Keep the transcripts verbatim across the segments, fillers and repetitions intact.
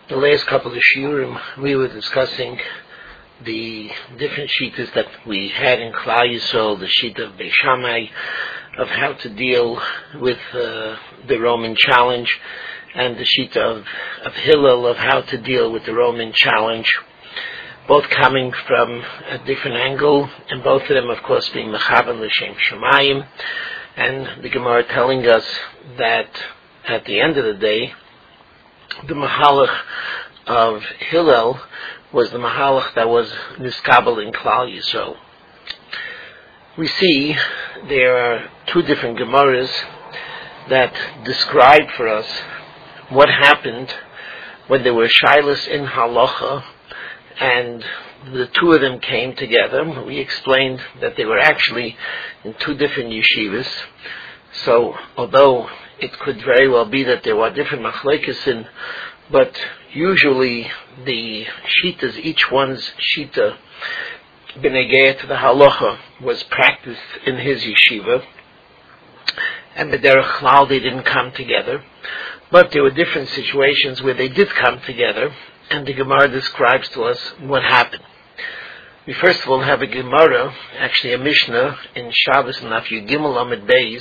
The last couple of shiurim, we were discussing the different shittas that we had in Klal Yisrael, the shitta of Beis Shammai, of how to deal with uh, the Roman challenge, and the shitta of, of Hillel, of how to deal with the Roman challenge, both coming from a different angle, and both of them, of course, being Mechavan L'Shem Shemayim, and the Gemara telling us that at the end of the day, the Mahalach of Hillel was the Mahalach that was Niskabel in Klal Yisrael. We see there are two different Gemaras that describe for us what happened when there were Shilas in Halacha and the two of them came together. We explained that they were actually in two different yeshivas. So although it could very well be that there were different machlekes in, but usually the shitas, each one's shita, b'negei to the halacha, was practiced in his yeshiva, and b'derech klal they didn't come together. But there were different situations where they did come together, and the Gemara describes to us what happened. We first of all have a Gemara, actually a Mishnah, in Shabbos and Daf Yud Gimel Amud Beis,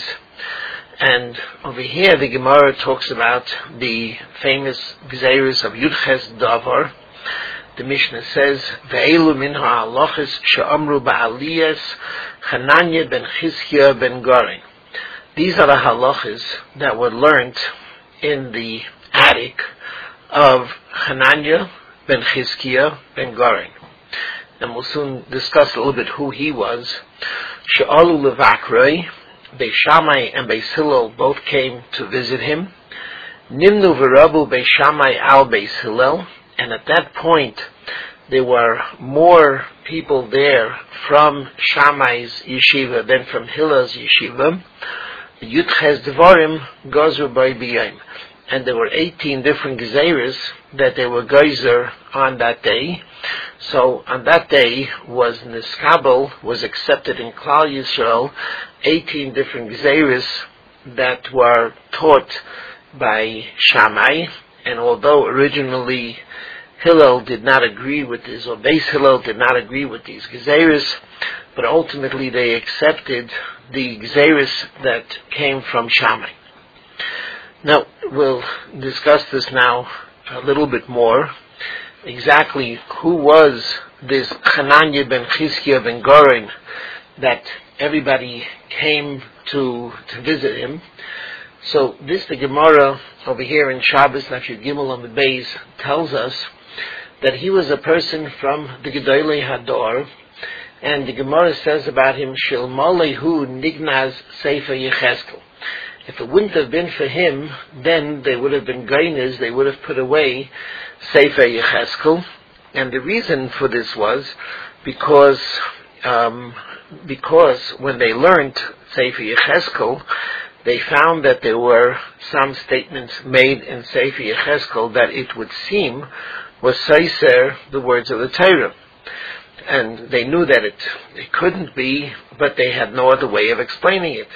and over here the Gemara talks about the famous Gzeiros of Yudches Davar. The Mishnah says, Ve'elu min ha'alachas she'amru ba'aliyas Hananya ben Chizkiya ben Goren. These are the halachas that were learnt in the attic of Hananya ben Chizkiya ben Goren. And we'll soon discuss a little bit who he was. She'alu levakroi, Beis Shammai and Beis Hillel both came to visit him. Nimnu v'rabu Beis Shammai al Beis Hillel, and at that point there were more people there from Shammai's yeshiva than from Hillel's yeshiva. Yudches Devarim gozu by biyim, and there were eighteen different gezeiros that they were geyser on that day. So on that day was Niskabel, was accepted in Klal Yisrael, eighteen different gezeiros that were taught by Shammai, and although originally Hillel did not agree with this, or Beis Hillel did not agree with these gezeiros, but ultimately they accepted the gezeiros that came from Shammai. Now, we'll discuss this now a little bit more. Exactly who was this Hananya ben Chizkiya ben Goren that everybody came to to visit him. So this, the Gemara over here in Shabbos, Daf Yud Gimel Amud Beis, tells us that he was a person from the Gedolei Hador, and the Gemara says about him, Shel Malehu Nignaz Sefer Yecheskel. If it wouldn't have been for him, then they would have been gainas, they would have put away Sefer Yecheskel. And the reason for this was because um, because when they learned Sefer Yecheskel, they found that there were some statements made in Sefer Yecheskel that it would seem was Seiser, the words of the Torah. And they knew that it, it couldn't be, but they had no other way of explaining it.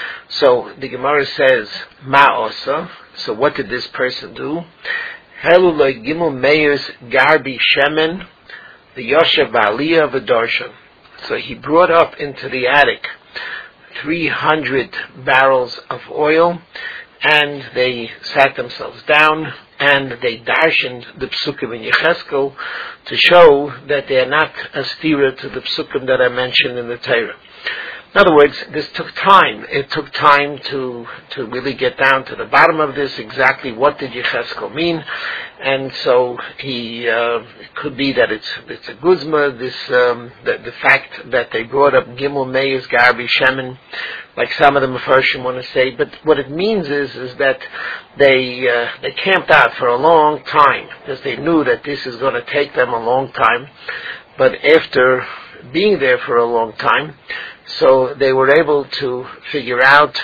So the Gemara says, Ma'osa. So what did this person do? Helulay Gimel Meir's Garbi Shemen, the Yoshev Ba'aliyah V'Darshan. So he brought up into the attic three hundred barrels of oil, and they sat themselves down, and they darshaned the Psukim in Yecheskel to show that they are not a stira to the Psukim that I mentioned in the Torah. In other words, this took time. It took time to to really get down to the bottom of this, exactly what did Yecheskel mean. And so he, uh, it could be that it's it's a guzma, this, um, the, the fact that they brought up Gimel Meis Garbi Shemen, like some of the Mefarshim want to say, but what it means is is that they uh, they camped out for a long time, because they knew that this is going to take them a long time. But after being there for a long time, so they were able to figure out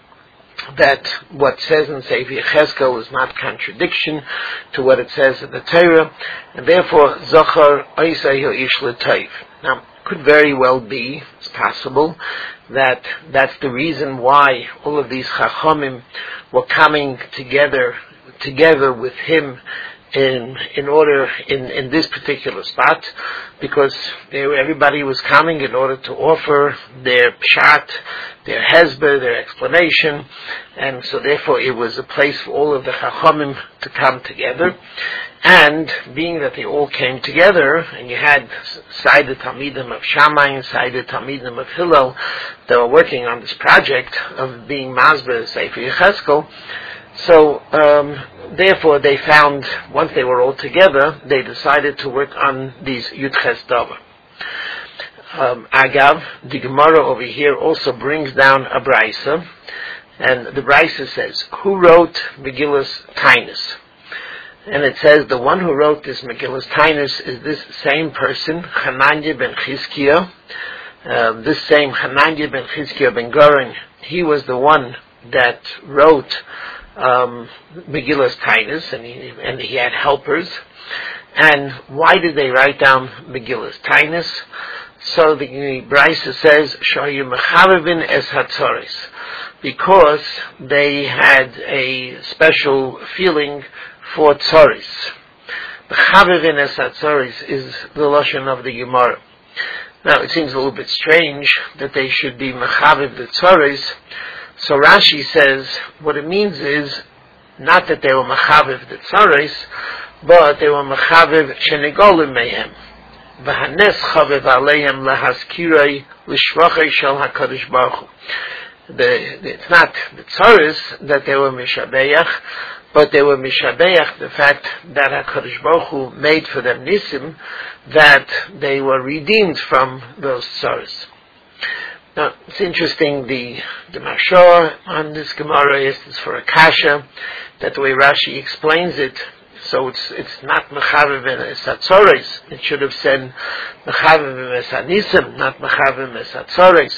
that what says in Sefer Yecheskel is not contradiction to what it says in the Torah, and therefore Zochar Oisei Ish L'Tov. Now, could very well be, it's possible, that that's the reason why all of these Chachamim were coming together together with him in in order in, in this particular spot, because they, everybody was coming in order to offer their pshat, their hesber, their explanation, and so therefore it was a place for all of the chachamim to come together. And being that they all came together, and you had Saida Talmidim of Shammai and Saida Talmidim of Hillel that were working on this project of being Masber Sefer Yecheskel, so um, therefore they found, once they were all together, they decided to work on these Yudches Davar. Um, Agav, the Gemara over here also brings down a Braisa, and the Braisa says, who wrote Megillas Tainus? And it says the one who wrote this Megillas Tainus is this same person, Hananiah ben Chizkiah. Uh, this same Hananiah ben Chizkiah ben Goren, he was the one that wrote um, Megillas Tainus, and he, and he had helpers. And why did they write down Megillas Tainus? So the Braisa says, Shayu Mechavivin es Hatzoris, because they had a special feeling for tzoris. Mechavivin es Hatzoris is the lashon of the Gemara. Now it seems a little bit strange that they should be mechaviv the tzoris. So Rashi says what it means is not that they were mechaviv the tzoris, but they were mechaviv shenigolim mehem. V'hanes chaviv aleim lehaskirei l'shvachei shel HaKadosh Baruch Hu. It's not the tzoris that they were mishabeach, but they were mishabeach the fact that HaKadosh Baruch Hu made for them nisim, that they were redeemed from those tzoris. Now, it's interesting, the, the Mashor on this Gemara is, is for a kasha, that the way Rashi explains it, so it's it's not Mechavivin es Hatzoris. It should have said Mechavivin es Hanisim, not Mechavivin es Hatzoris.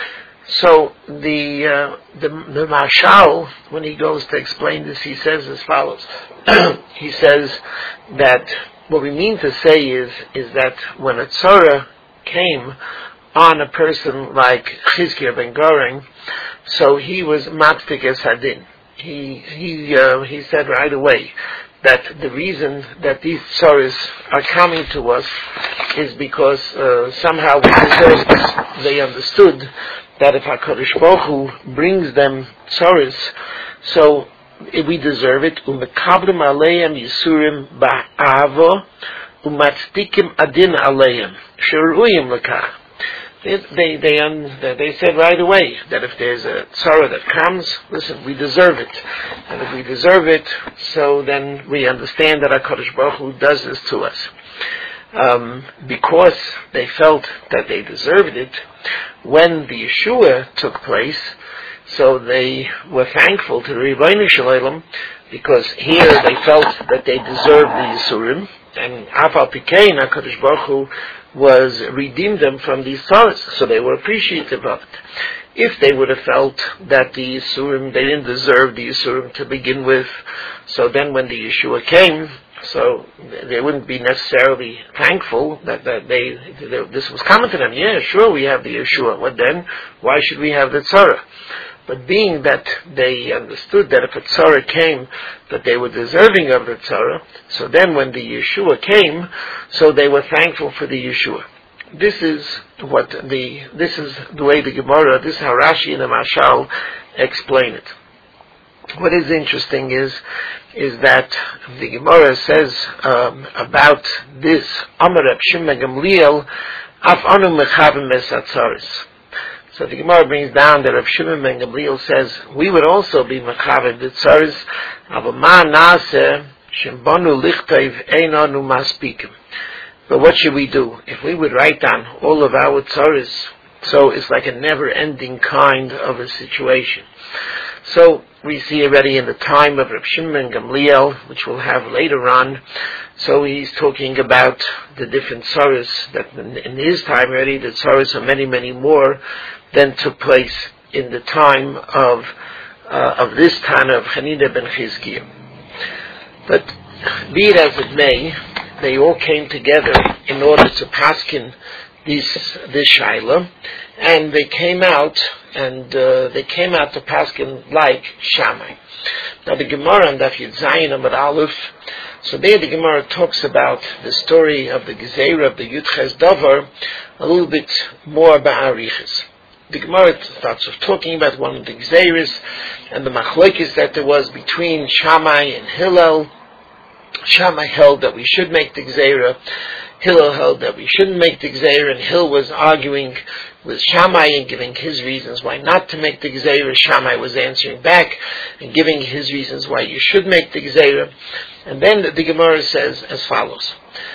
So the, uh, the the Mashal, when he goes to explain this, he says as follows. He says that what we mean to say is is that when a tzara came on a person like Chizkiah ben Goren, so he was Matzik es Hadin. He he uh, he said right away that the reason that these tzaras are coming to us is because uh, somehow we deserve this. They understood that if HaKadosh Baruch Hu brings them tzaras, so we deserve it. Umekablim aleim yisurim ba'avo umatstikim adin aleim sheruyim lekach. They they they, um, they said right away that if there's a tzara that comes, listen, we deserve it, and if we deserve it, so then we understand that HaKadosh Baruch Hu does this to us. Um, because they felt that they deserved it, when the Yeshua took place, so they were thankful to the Ribono Shel Olam, because here they felt that they deserved the Yisurim, and Afal Pikein, HaKadosh Baruch Hu was redeemed them from these tzaras, so they were appreciative of it. If they would have felt that the Yisurim, they didn't deserve the Yisurim to begin with, so then when the Yeshua came, so they wouldn't be necessarily thankful that, that they, they this was coming to them. Yeah, sure, we have the Yeshua. What then? Why should we have the tzara? But being that they understood that if a tzara came, that they were deserving of the tzara, so then when the Yeshua came, so they were thankful for the Yeshua. This is what the this is the way the Gemara, this is how Rashi and the Mashal explain it. What is interesting is is that the Gemara says um, about this Amar Reb Shimon Gamliel Af anu mechavim es hatzaris. So the Gemara brings down that Reb Shimon ben Gamliel says we would also be mechavim the tzaris, aber ma naseh shembanu lichtayv ein anu maspikim. But what should we do? If we would write down all of our tzaris, so it's like a never-ending kind of a situation. So we see already in the time of Reb Shimon ben Gamliel, which we'll have later on, so he's talking about the different tzaras that in, in his time already, the tzaras are many, many more than took place in the time of uh, of this time of Hananiah ben Chizkiah. But be it as it may, they all came together in order to paskin this this shaila, and they came out and uh, they came out to paskin like Shammai. Now the Gemara on Daf Yud Zayin Amud Aleph, so there the Gemara talks about the story of the Gezeira of the Yud Ches Davar a little bit more ba'arichas. The Gemara starts off talking about one of the Gezeiras and the machlokes that there was between Shammai and Hillel. Shammai held that we should make the Gezeira. Hillel held that we shouldn't make the Gezeira, and Hillel was arguing with Shammai and giving his reasons why not to make the Gezeira. Shammai was answering back and giving his reasons why you should make the Gezeira. And then the, the Gemara says as follows: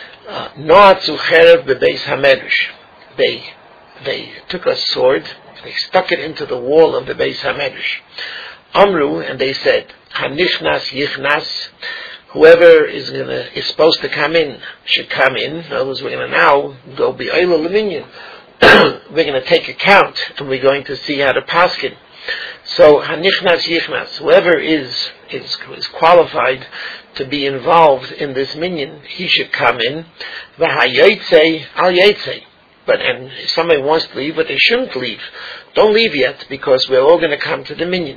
Noatzu cherev bebeis hamedrash. They they took a sword, they stuck it into the wall of the Beis Hamedrash. Amru, and they said, Hanichnas yichnas. Whoever is gonna is supposed to come in should come in. In other words, we're going to now go be oila l'minyan. We're going to take account, and we're going to see how to paskin. So hanichnas yichnas. Whoever is is is qualified to be involved in this minyan, he should come in. V'hayotzei al yotzei. But and if somebody wants to leave, but they shouldn't leave. Don't leave yet, because we're all going to come to the minyan.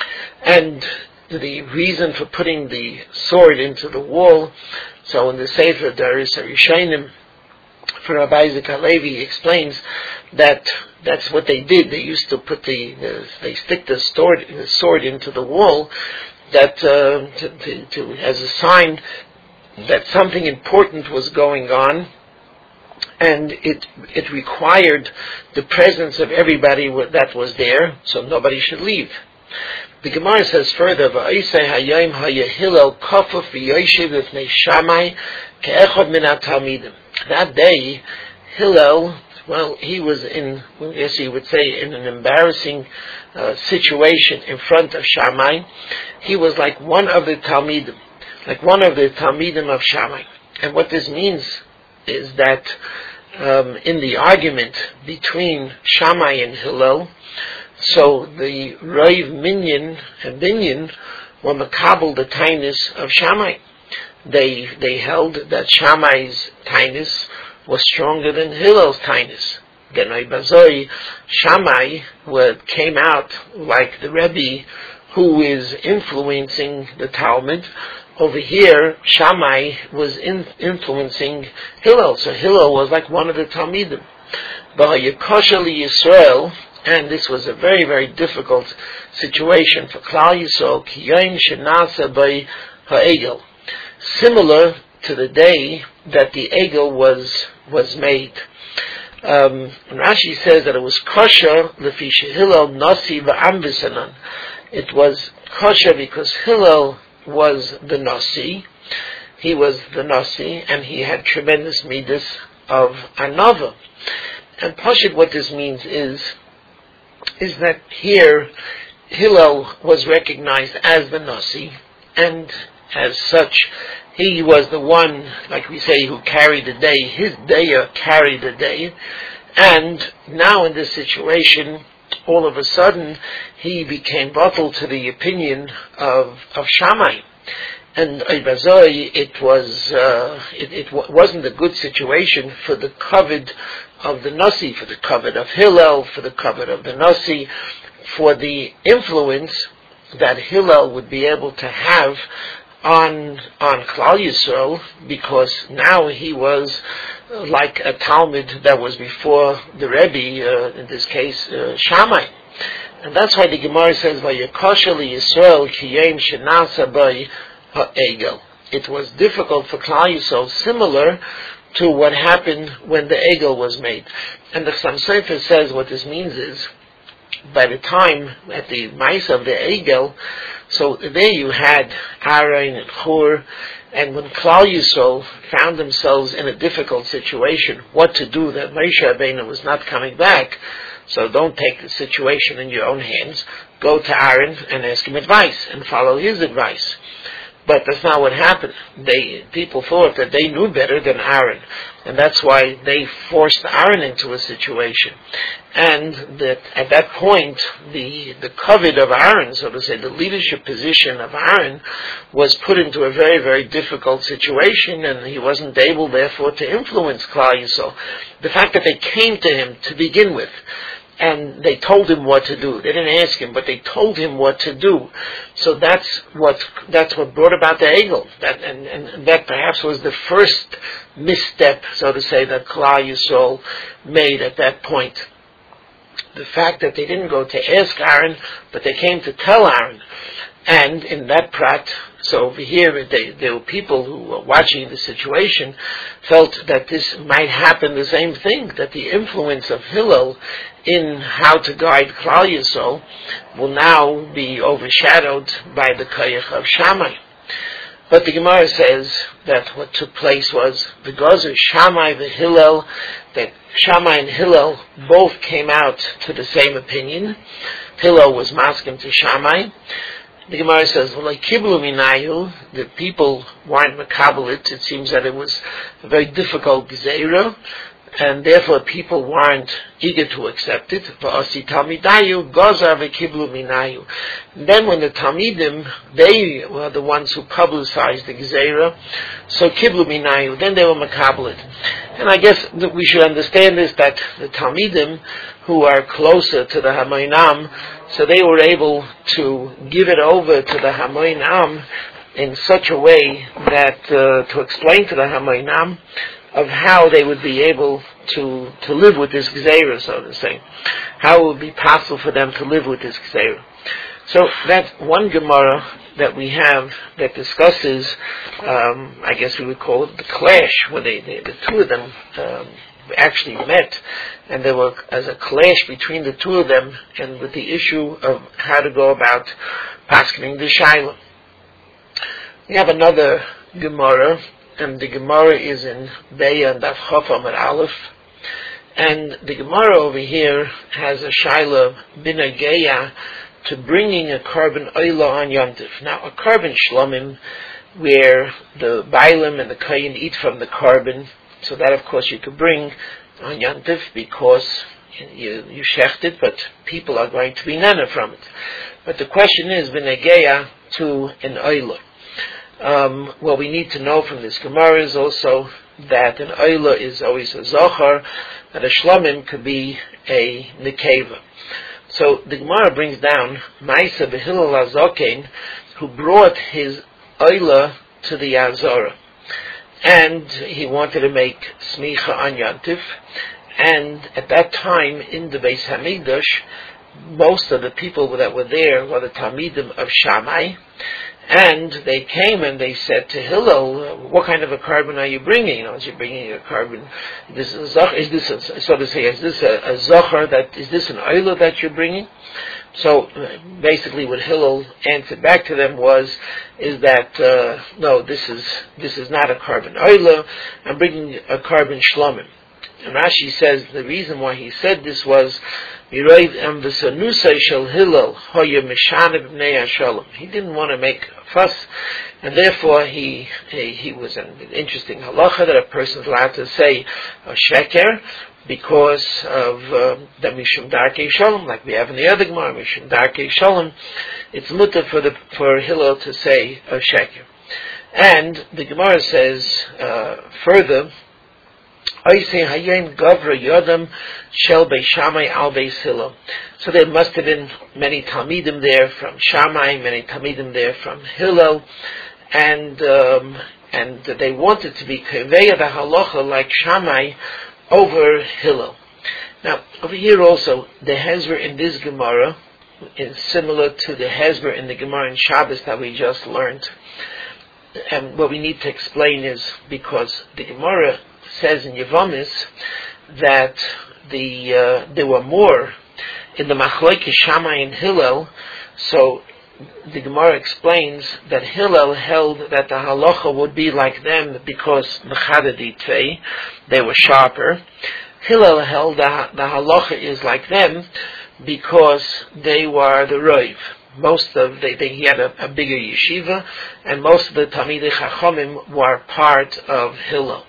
And the reason for putting the sword into the wall, so in the Sefer Daris HaRishonim, for Rabbi Isaac HaLevi, he explains that that's what they did. They used to put the, the they stick the sword, the sword into the wall, that uh, to, to, to as a sign that something important was going on, and it it required the presence of everybody that was there, so nobody should leave. The Gemara says further, "Va'isei hayom hayahilel kafuf v'yoshev b'fnei Shammai ke'echad min hatalmidim." That day, Hillel, well, he was in, I guess you would say, in an embarrassing uh, situation in front of Shammai. He was like one of the Talmidim, like one of the Talmidim of Shammai. And what this means is that um, in the argument between Shammai and Hillel, so the Rav Minyan and Binyan were makabel the tainus of Shammai. They they held that Shammai's tainus was stronger than Hillel's tainus. Genoi Bazoi, Shammai came out like the Rebbe who is influencing the Talmud. Over here, Shammai was in, influencing Hillel, so Hillel was like one of the Talmidim. B'hayakosha Yisrael, and this was a very, very difficult situation for Klal Yisrael, ki yom shenasa by ha'egel, similar to the day that the egel was was made. Um, Rashi says that it was kosher lefi Hillel nasi v'ambisanan. It was kosher because Hillel was the nasi. He was the nasi, and he had tremendous midas of anava. And Pashut, what this means is, is that here Hillel was recognized as the nasi, and as such, he was the one, like we say, who carried the day. His daya carried the day. And now in this situation, all of a sudden, he became bottled to the opinion of, of Shammai. And Ibazoi, it was, uh, it, it w- wasn't a good situation for the covet of the Nasi, for the covet of Hillel, for the covet of the Nasi, for the influence that Hillel would be able to have on on Klal Yisrael, because now he was uh, like a Talmud that was before the Rebbe, uh, in this case, uh, Shammai. And that's why the Gemara says, "Vayakosha Yisrael ki yom shenasa by ha'egel." It was difficult for Klal Yisrael, similar to what happened when the egel was made. And the Chassam Sofer says what this means is, by the time at the mice of the egel, so there you had Aaron and Hur, and when Klal Yisrael found themselves in a difficult situation, what to do, that Moshe Rabbeinu was not coming back, so don't take the situation in your own hands. Go to Aaron and ask him advice, and follow his advice. But that's not what happened. They people thought that they knew better than Aaron, and that's why they forced Aaron into a situation. And that at that point, the the covet of Aaron, so to say, the leadership position of Aaron, was put into a very, very difficult situation, and he wasn't able, therefore, to influence Klal Yisrael. The fact that they came to him to begin with, and they told him what to do. They didn't ask him, but they told him what to do. So that's what that's what brought about the Egel. That and, and that perhaps was the first misstep, so to say, that Klal Yisrael made at that point. The fact that they didn't go to ask Aaron, but they came to tell Aaron. And in that prat, so over here, they, there were people who were watching the situation, felt that this might happen the same thing, that the influence of Hillel in how to guide Klal Yisrael will now be overshadowed by the Koyach of Shammai. But the Gemara says that what took place was the Gozer Shammai the Hillel, that Shammai and Hillel both came out to the same opinion. Hillel was masking to Shammai. The Gemara says, well, like Kiblu Minayu, the people weren't makabel it. It seems that it was a very difficult Gezeira, and therefore people weren't eager to accept it. V'asi Talmidayu, Goza v'Kiblu Minayu. Then when the Talmidim, they were the ones who publicized the Gezeira, so Kiblu Minayu, then they were makabel it. And I guess that we should understand this, that the Talmidim, who are closer to the Hamoinam, so they were able to give it over to the Hamoinam in such a way that uh, to explain to the Hamoinam of how they would be able to to live with this Gzeira, so to say. How it would be possible for them to live with this Gzeira. So that's one Gemara that we have that discusses, um, I guess we would call it the clash, where they, they, the two of them um, actually met, and there was as a clash between the two of them, and with the issue of how to go about paskening the Shaila. We have another Gemara, and the Gemara is in Beya and Daf Chaf Amud Aleph, and the Gemara over here has a Shaila binageya to bringing a carbon oila on Yontif. Now, a carbon shlomim, where the bailim and the kayin eat from the carbon, so that of course you could bring on Yontif because you, you shecht it, but people are going to be nana from it. But the question is, b'negeya to an oila. Um, what we need to know from this Gemara is also that an oila is always a zohar, and a shlomim could be a nekeva. So the Gemara brings down Maisa b'Hillel HaZoken, who brought his oila to the Azora, and he wanted to make smicha on Yantif. And at that time in the Beis Hamikdash, most of the people that were there were the Talmidim of Shammai, and they came and they said to Hillel, "What kind of a carbon are you bringing? You know, is you bringing a carbon? This is a, is this a, so to say? Is this a, a zohar? That is this an oila that you're bringing?" So basically, what Hillel answered back to them was, "Is that uh, no? This is this is not a carbon oila. I'm bringing a carbon shlomim." And Rashi says the reason why he said this was, he didn't want to make a fuss, and therefore he he, he was an interesting halacha that a person is allowed to say a sheker because of uh, the mishum darkei shalom, like we have in the other Gemara, mishum darkei shalom. It's mutter for the for Hillel to say a sheker, and the Gemara says uh, further. So there must have been many Talmidim there from Shammai, many Talmidim there from Hillel, and um, and they wanted to be Keveya the Halacha like Shammai over Hillel. Now, over here also, the Hezber in this Gemara is similar to the Hezber in the Gemara in Shabbos that we just learned. And what we need to explain is because the Gemara says in Yevomis that the uh, there were more in the Machlokes Shammai and Hillel, so the Gemara explains that Hillel held that the halacha would be like them because Mechadaditvei, they were sharper. Hillel held that the halacha is like them because they were the Roiv. most of they, they he had a, a bigger yeshiva, and most of the Talmidei Chachomim were part of Hillel.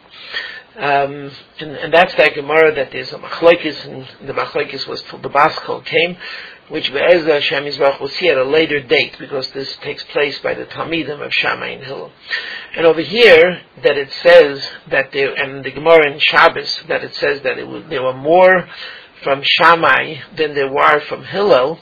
Um, and, and that's that Gemara that there's a machlokes, and the machlokes was till the Bas Kol came, which Be'ezah Hashem Yisbarach will see at a later date, because this takes place by the Talmidim of Shammai and Hillel. And over here, that it says that there, and the Gemara in Shabbos, that it says that it was, there were more from Shammai than there were from Hillel.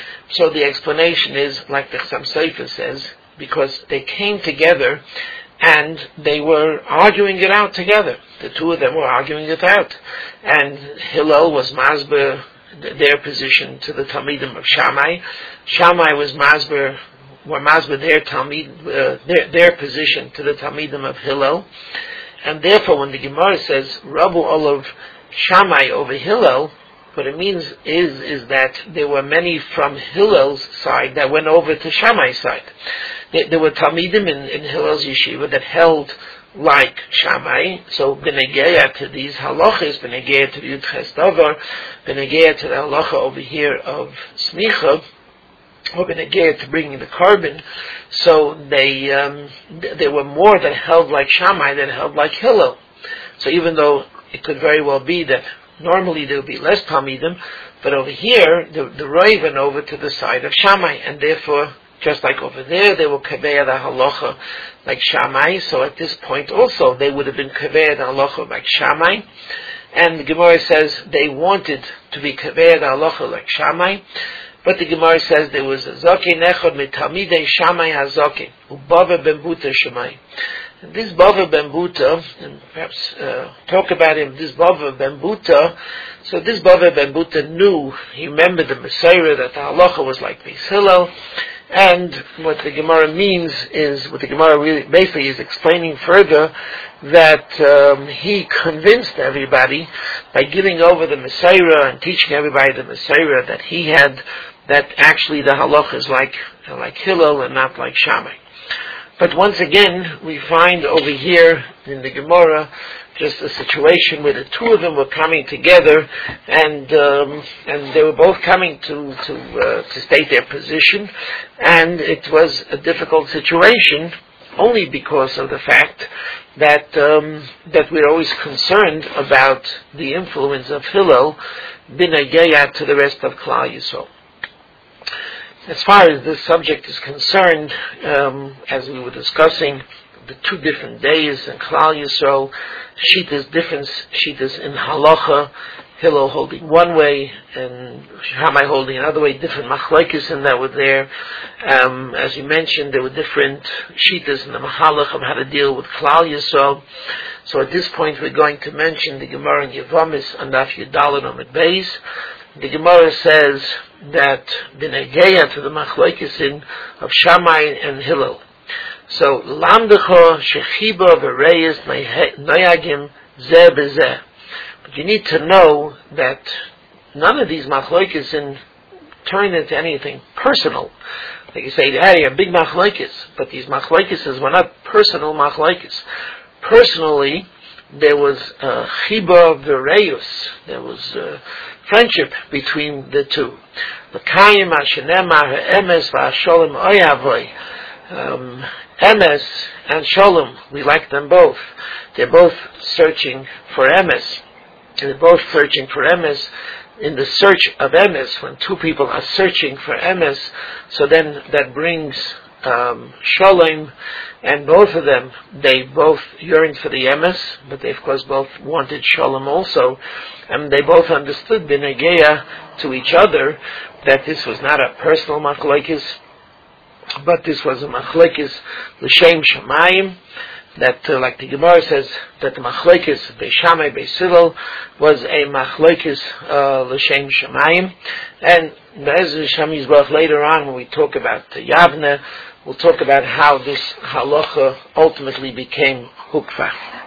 So the explanation is, like the Chassam Sofer says, because they came together and they were arguing it out together. The two of them were arguing it out. And Hillel was masber their position to the Talmidim of Shammai. Shammai was masber, were masber their Talmid, uh, their, their position to the Talmidim of Hillel. And therefore, when the Gemara says Rabu Olav Shammai over Hillel, what it means is is that there were many from Hillel's side that went over to Shammai's side. There, there were Talmidim in, in Hillel's yeshiva that held like Shammai, so benegeya to these halachas, benegeya to the Yud Ches Davar, benegeya to the halacha over here of Smicha, or benegeya to bringing the carbon. So they um, th- there were more that held like Shammai than held like Hillel. So even though it could very well be that normally there would be less Talmidim, but over here, the, the Roi went over to the side of Shammai, and therefore, just like over there, they were Kaveya the Halacha like Shammai, so at this point also, they would have been Kaveya the Halacha like Shammai, and the Gemara says they wanted to be Kaveya the Halacha like Shammai, but the Gemara says there was a Zokin Echad mit Talmidei Shammai HaZokin, Ubava Ben Buta Shammai. This Bava Ben Buta, and perhaps uh, talk about him, this Bava Ben Buta, so this Bava Ben Buta knew, he remembered the Messiah, that the halacha was like Beis Hillel, and what the Gemara means is, what the Gemara really basically is explaining further, that um, he convinced everybody by giving over the Messiah and teaching everybody the Messiah that he had, that actually the halacha is like, like Hillel and not like Shammai. But once again, we find over here in the Gemara just a situation where the two of them were coming together, and um, and they were both coming to to uh, to state their position, and it was a difficult situation only because of the fact that um, that we're always concerned about the influence of Hillel b'negayat to the rest of Klal Yisrael. As far as this subject is concerned, um, as we were discussing, the two different days in Klal Yisrael, Shita's different Shita's in Halacha, Hillel holding one way and Shammai holding another way, different machlokes in that were there. Um, as you mentioned, there were different Shitas in the Mahalach of how to deal with Klal Yisrael. So at this point, we're going to mention the Gemara in Yevamis on Daf Yudalad Amud Beis. The Gemara says that the negeya to the machlokes of Shammai and Hillel. So lamdecho shechiba v'reyes noyagim zeh bezeh. But you need to know that none of these machlokes in turn into anything personal. Like you say, hey, a big machlokes, but these machlokes were not personal machlokes. Personally, there was uh, chiba v'reyus. There was uh, friendship between the two. L'kayim ha'shenema ha'emes v'ha'sholem oyavoy. Um, Emes and Sholem, we like them both. They're both searching for Emes. They're both searching for Emes. In the search of Emes, when two people are searching for Emes, so then that brings um, Sholem, and both of them, they both yearned for the Emes, but they of course both wanted Sholem also, and they both understood b'negeya to each other that this was not a personal machlokes, but this was a machlokes l'shem shamayim, that uh, like the Gemara says, that the machlokes Beis Shammai Beis Hillel was a machlokes uh, l'shem shamayim, and Be'ez Hashem Yisbarach later on when we talk about uh, Yavne, we'll talk about how this halacha ultimately became hukfa.